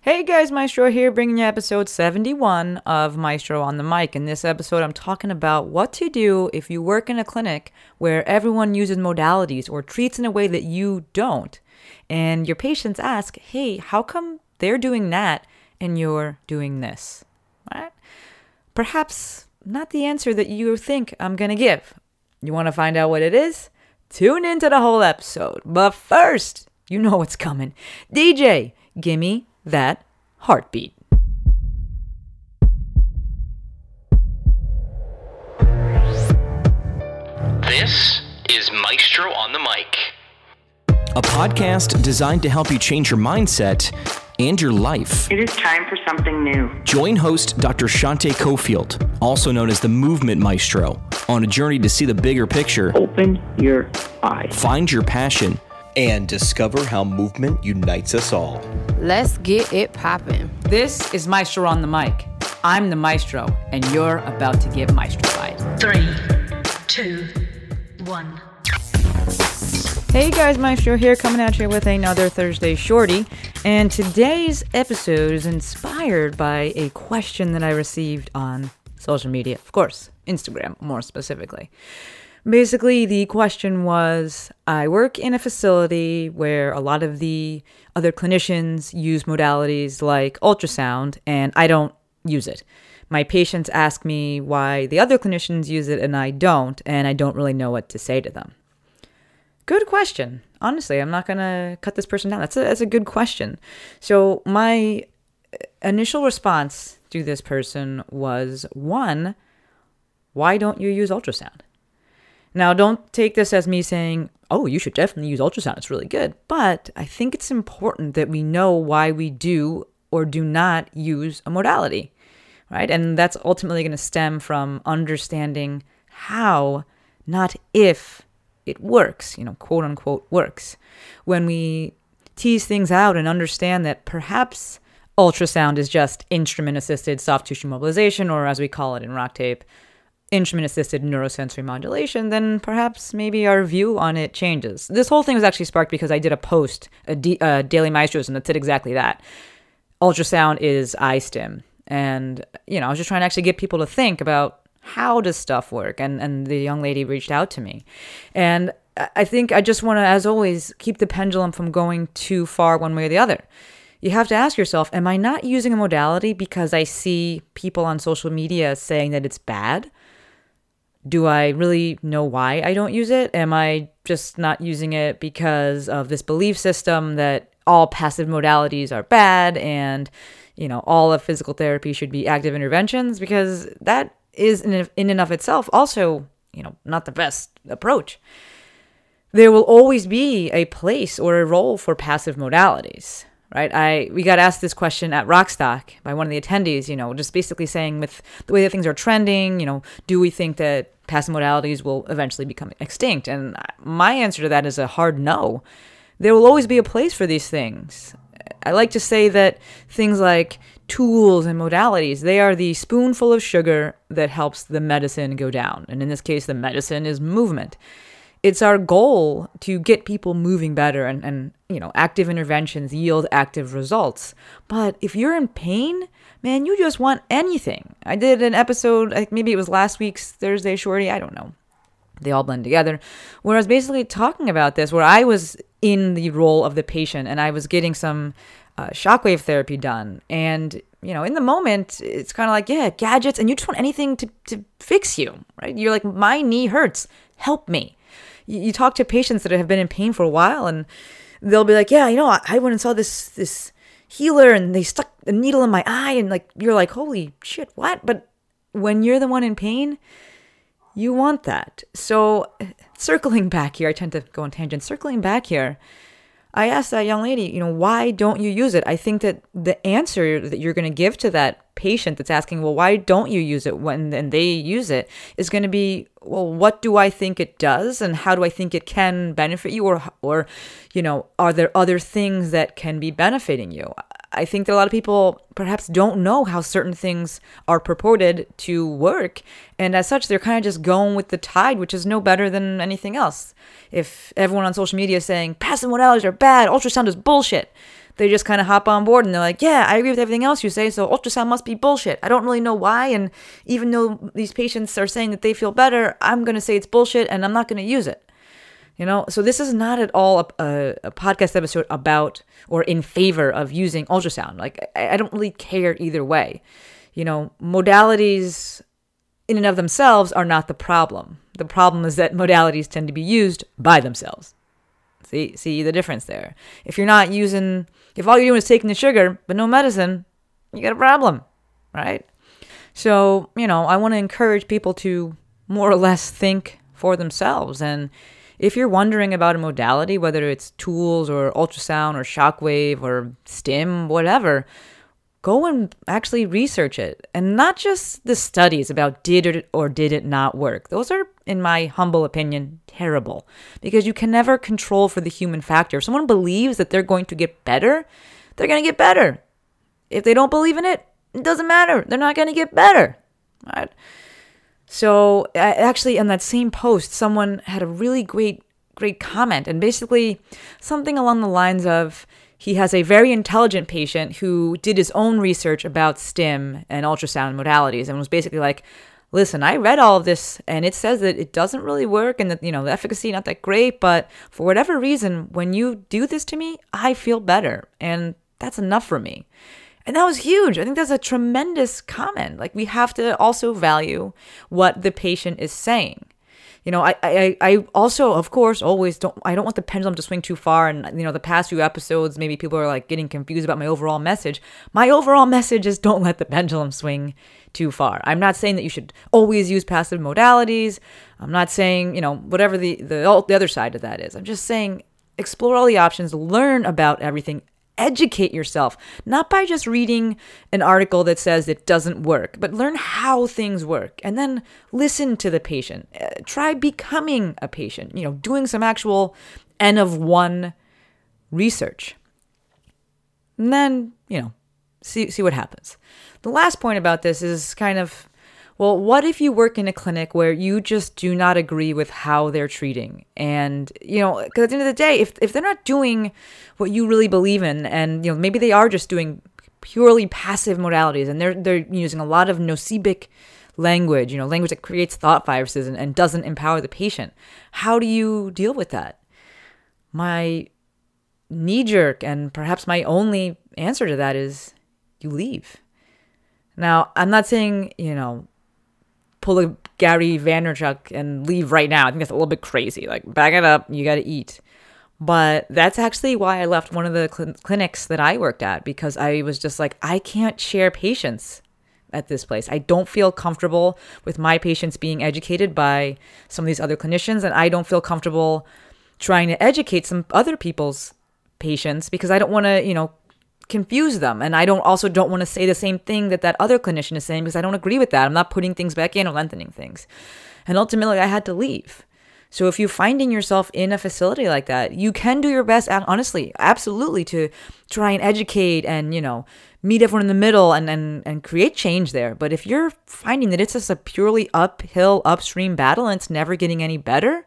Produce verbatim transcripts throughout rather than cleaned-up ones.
Hey guys, Maestro here, bringing you episode seventy-one of Maestro on the Mic. In this episode, I'm talking about what to do if you work in a clinic where everyone uses modalities or treats in a way that you don't. And your patients ask, hey, how come they're doing that and you're doing this? Right? Perhaps not the answer that you think I'm going to give. You want to find out what it is? Tune into the whole episode. But first, you know what's coming. D J, gimme that heartbeat. This is Maestro on the Mic, a podcast designed to help you change your mindset and your life. It is time for something new. Join host Doctor Shante Cofield, also known as the Movement Maestro, on a journey to see the bigger picture. Open your eyes. Find your passion. And discover how movement unites us all. Let's get it poppin'. This is Maestro on the Mic. I'm the Maestro, and you're about to get maestrofied. Three, two, one. Hey guys, Maestro here, coming at you with another Thursday Shorty. And today's episode is inspired by a question that I received on social media. Of course, Instagram, more specifically. Basically, the question was, I work in a facility where a lot of the other clinicians use modalities like ultrasound, and I don't use it. My patients ask me why the other clinicians use it and I don't, and I don't really know what to say to them. Good question. Honestly, I'm not going to cut this person down. That's a, that's a good question. So my initial response to this person was, one, why don't you use ultrasound? Now, don't take this as me saying, oh, you should definitely use ultrasound. It's really good. But I think it's important that we know why we do or do not use a modality, right? And that's ultimately going to stem from understanding how, not if, it works, you know, quote unquote works. When we tease things out and understand that perhaps ultrasound is just instrument-assisted soft tissue mobilization, or as we call it in rock tape, instrument-assisted neurosensory modulation, then perhaps maybe our view on it changes. This whole thing was actually sparked because I did a post, a D, uh, Daily Maestros, and it said exactly that. Ultrasound is eye stim. And, you know, I was just trying to actually get people to think about how does stuff work? And, and the young lady reached out to me. And I think I just want to, as always, keep the pendulum from going too far one way or the other. You have to ask yourself, am I not using a modality because I see people on social media saying that it's bad? Do I really know why I don't use it? Am I just not using it because of this belief system that all passive modalities are bad and, you know, all of physical therapy should be active interventions? Because that is in, in and of itself also, you know, not the best approach. There will always be a place or a role for passive modalities. Right, I we got asked this question at Rockstock by one of the attendees, you know, just basically saying with the way that things are trending, you know, do we think that passive modalities will eventually become extinct? And my answer to that is a hard no. There will always be a place for these things. I like to say that things like tools and modalities, they are the spoonful of sugar that helps the medicine go down. And in this case, the medicine is movement. It's our goal to get people moving better and, and, you know, active interventions yield active results. But if you're in pain, man, you just want anything. I did an episode, I think maybe it was last week's Thursday Shorty, I don't know. They all blend together, where I was basically talking about this, where I was in the role of the patient and I was getting some uh, shockwave therapy done. And, you know, in the moment, it's kind of like, yeah, gadgets, and you just want anything to, to fix you, right? You're like, my knee hurts, help me. You talk to patients that have been in pain for a while and they'll be like, yeah, you know, I, I went and saw this this healer and they stuck a needle in my eye, and like, you're like, holy shit, what? But when you're the one in pain, you want that. So circling back here, I tend to go on tangents, circling back here, I asked that young lady, you know, why don't you use it? I think that the answer that you're going to give to that patient that's asking, well, why don't you use it when and they use it, is going to be, well, what do I think it does and how do I think it can benefit you? Or, or, you know, are there other things that can be benefiting you? I think that a lot of people perhaps don't know how certain things are purported to work. And as such, they're kind of just going with the tide, which is no better than anything else. If everyone on social media is saying passive modalities are bad, ultrasound is bullshit, they just kind of hop on board and they're like, yeah, I agree with everything else you say, so ultrasound must be bullshit. I don't really know why, and even though these patients are saying that they feel better, I'm going to say it's bullshit and I'm not going to use it. You know, so this is not at all a, a, a podcast episode about or in favor of using ultrasound. Like, I, I don't really care either way. You know, modalities in and of themselves are not the problem. The problem is that modalities tend to be used by themselves. See, see the difference there. If you're not using, if all you're doing is taking the sugar, but no medicine, you got a problem, right? So, you know, I want to encourage people to more or less think for themselves. And if you're wondering about a modality, whether it's tools or ultrasound or shockwave or stim, whatever, go and actually research it. And not just the studies about did it or did it not work. Those are, in my humble opinion, terrible. Because you can never control for the human factor. If someone believes that they're going to get better, they're going to get better. If they don't believe in it, it doesn't matter. They're not going to get better. Right? So actually, in that same post, someone had a really great, great comment. And basically something along the lines of, he has a very intelligent patient who did his own research about stim and ultrasound modalities and was basically like, listen, I read all of this and it says that it doesn't really work and that, you know, the efficacy not that great, but for whatever reason, when you do this to me, I feel better. And that's enough for me. And that was huge. I think that's a tremendous comment. Like, we have to also value what the patient is saying. You know, I, I, I also, of course, always don't, I don't want the pendulum to swing too far. And, you know, the past few episodes, maybe people are like getting confused about my overall message. My overall message is don't let the pendulum swing too far. I'm not saying that you should always use passive modalities. I'm not saying, you know, whatever the, the, the other side of that is. I'm just saying explore all the options, learn about everything. Educate yourself, not by just reading an article that says it doesn't work, but learn how things work and then listen to the patient. Uh, try becoming a patient, you know, doing some actual N of one research. And then, you know, see, see what happens. The last point about this is kind of, well, what if you work in a clinic where you just do not agree with how they're treating? And, you know, because at the end of the day, if if they're not doing what you really believe in, and, you know, maybe they are just doing purely passive modalities and they're they're using a lot of nocibic language, you know, language that creates thought viruses and, and doesn't empower the patient, how do you deal with that? My knee-jerk and perhaps my only answer to that is you leave. Now, I'm not saying, you know, pull a Gary Vaynerchuk and leave right now. I think that's a little bit crazy. Like, back it up. You got to eat. But that's actually why I left one of the cl- clinics that I worked at, because I was just like, I can't share patients at this place. I don't feel comfortable with my patients being educated by some of these other clinicians, and I don't feel comfortable trying to educate some other people's patients because I don't want to, you know, confuse them. And I don't also don't want to say the same thing that that other clinician is saying because I don't agree with that. I'm not putting things back in or lengthening things. And ultimately I had to leave. So if you're finding yourself in a facility like that, you can do your best, honestly, absolutely, to try and educate and, you know, meet everyone in the middle and, and, and create change there. But if you're finding that it's just a purely uphill, upstream battle and it's never getting any better,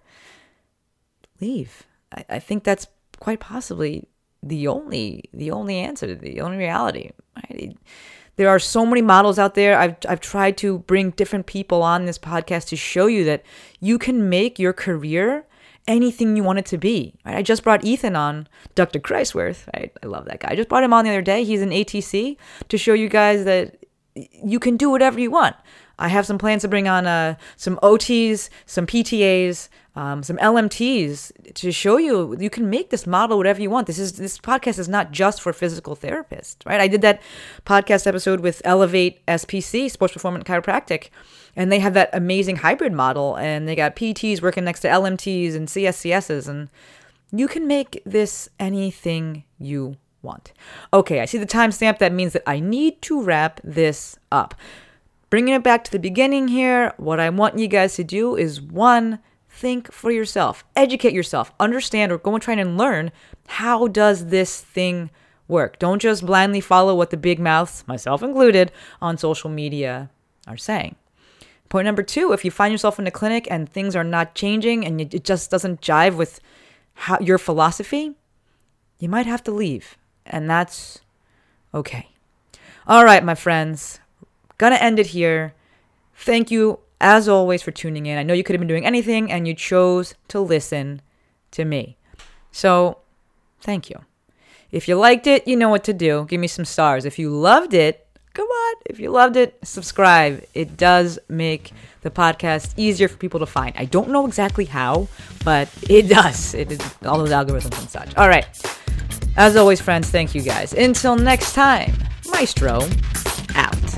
leave. I, I think that's quite possibly the only the only answer, the only reality. Right? There are so many models out there. I've I've tried to bring different people on this podcast to show you that you can make your career anything you want it to be. Right? I just brought Ethan on, Doctor Kreisworth. Right? I love that guy. I just brought him on the other day. He's an A T C to show you guys that you can do whatever you want. I have some plans to bring on uh, some O Ts, some P T As, um, some L M Ts to show you you can make this model whatever you want. This is this podcast is not just for physical therapists, right? I did that podcast episode with Elevate S P C, Sports Performance Chiropractic, and they have that amazing hybrid model, and they got P Ts working next to L M Ts and C S C Ss, and you can make this anything you want. Okay, I see the timestamp. That means that I need to wrap this up. Bringing it back to the beginning here, what I want you guys to do is, one, think for yourself, educate yourself, understand, or go and try and learn how does this thing work. Don't just blindly follow what the big mouths, myself included, on social media are saying. Point number two, if you find yourself in a clinic and things are not changing and it just doesn't jive with how, your philosophy, you might have to leave. And that's okay. All right, my friends. Gonna end it here. Thank you, as always, for tuning in. I know you could have been doing anything, and you chose to listen to me. So, thank you. If you liked it, you know what to do. Give me some stars. If you loved it, come on. If you loved it, subscribe. It does make the podcast easier for people to find. I don't know exactly how, but it does. It is all those algorithms and such. All right. As always, friends, thank you guys. Until next time, Maestro out.